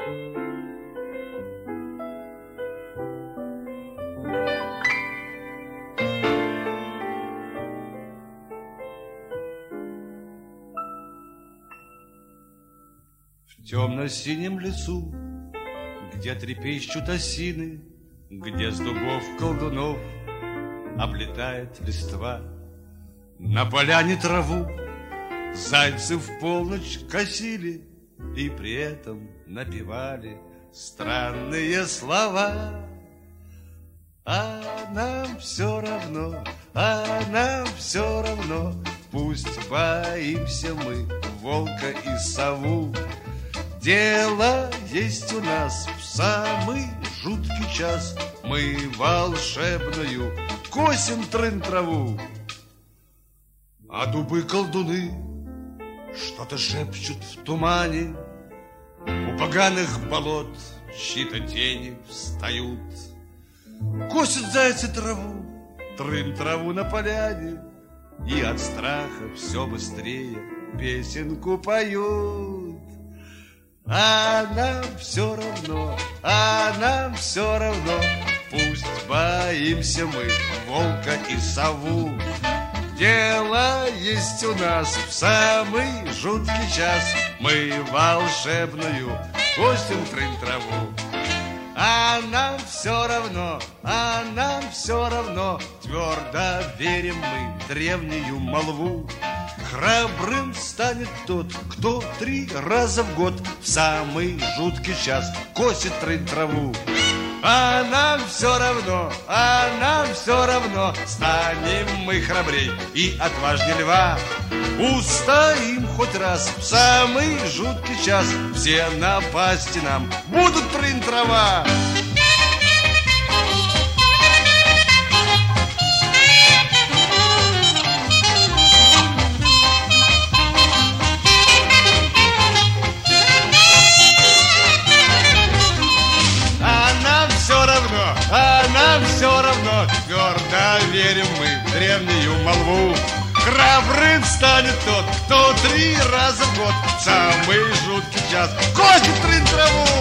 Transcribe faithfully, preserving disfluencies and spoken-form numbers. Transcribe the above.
В темно-синем лесу, где трепещут осины, где с дубов колдунов облетает листва, на поляне траву зайцы в полночь косили и при этом напевали странные слова. А нам все равно, а нам все равно, пусть боимся мы волка и сову. Дело есть у нас в самый жуткий час, мы волшебную косим трын-траву. А дубы-колдуны что-то шепчут в тумане, у поганых болот чьи-то тени встают. Косят зайцы траву, трын-траву на поляне, и от страха все быстрее песенку поют. А нам все равно, а нам все равно, пусть боимся мы волка и сову. Дело есть у нас в самый жуткий час, мы волшебную косим трын-траву. А нам все равно, а нам все равно, твердо верим мы в древнюю молву. Храбрым станет тот, кто три раза в год в самый жуткий час косит трын-траву. А нам все равно, а нам все равно, станем мы храбрей и отважней льва. Устоим хоть раз в самый жуткий час, все напасти нам будут трын-трава. А нам все равно, твердо верим мы в древнюю молву. Храбрым станет тот, кто три раза в год в самый жуткий час косит трын-траву.